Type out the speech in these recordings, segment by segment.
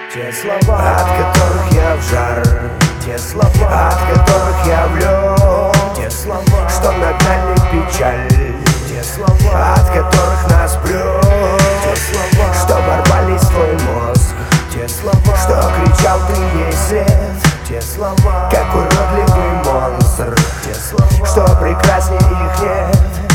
те слова, от которых я в жар, те слова, от которых я в лед, те слова, что нагнали печаль, те слова, от которых нас прет, те слова, что ворвались в твой мозг, те слова, что кричал ты ей свет, те слова, как уродливый монстр, те слова, что прекраснее их нет.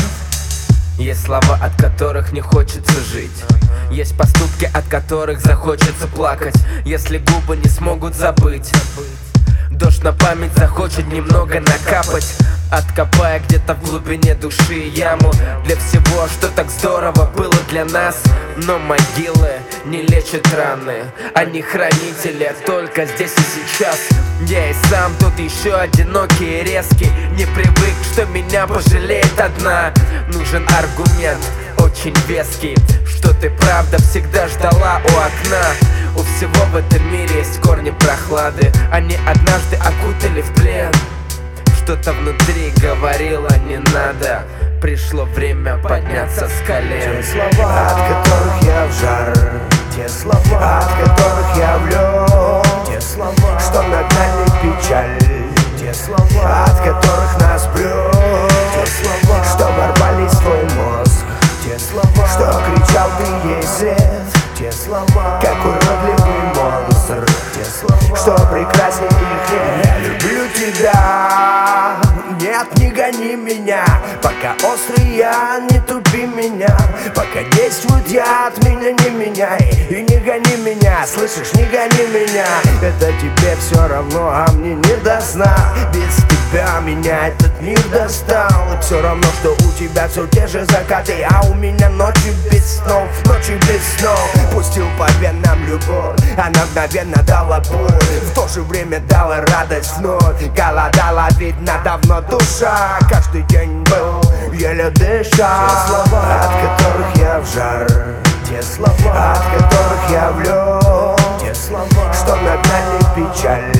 Есть слова, от которых не хочется жить. Есть поступки, от которых захочется плакать. Если губы не смогут забыть, дождь на память захочет немного накапать, откопая где-то в глубине души яму для всего, что так здорово было для нас. Но могилы не лечат раны, они хранители только здесь и сейчас. Я и сам тут еще одинокий и резкий, не привык, что меня пожалеет одна. Нужен аргумент очень веский, что ты правда всегда ждала у окна. У всего в этом мире есть корни прохлады, они однажды окутали в плен. Что-то внутри говорило не надо, пришло время подняться с колен. Те слова, от которых я в жар, те слова, от которых я в лед, те слова, что нагнали печаль, те слова, от которых нас прет, те слова, что ворвались в твой мозг, те слова, что кричал ты ей свет, те слова, как уродливый монстр, те слова, что прекраснее их нет. Я люблю тебя, нет, не гони меня, пока острый я, не тупи меня, пока действует яд, меня не меняй и не гони меня, слышишь, не гони меня. Это тебе все равно, а мне не до сна, без тебя меня этот мир достал. И все равно, что у тебя все те же закаты, а у меня ночи без снов, ночи без снов. Пустил по венам любовь, она мгновенно дала боль, в то же время дала радость вновь. Голодала, видно, давно душа, каждый день был еле дыша. Те слова, от которых я в жар, те слова, от которых я в лед, те слова, что нагнали печаль,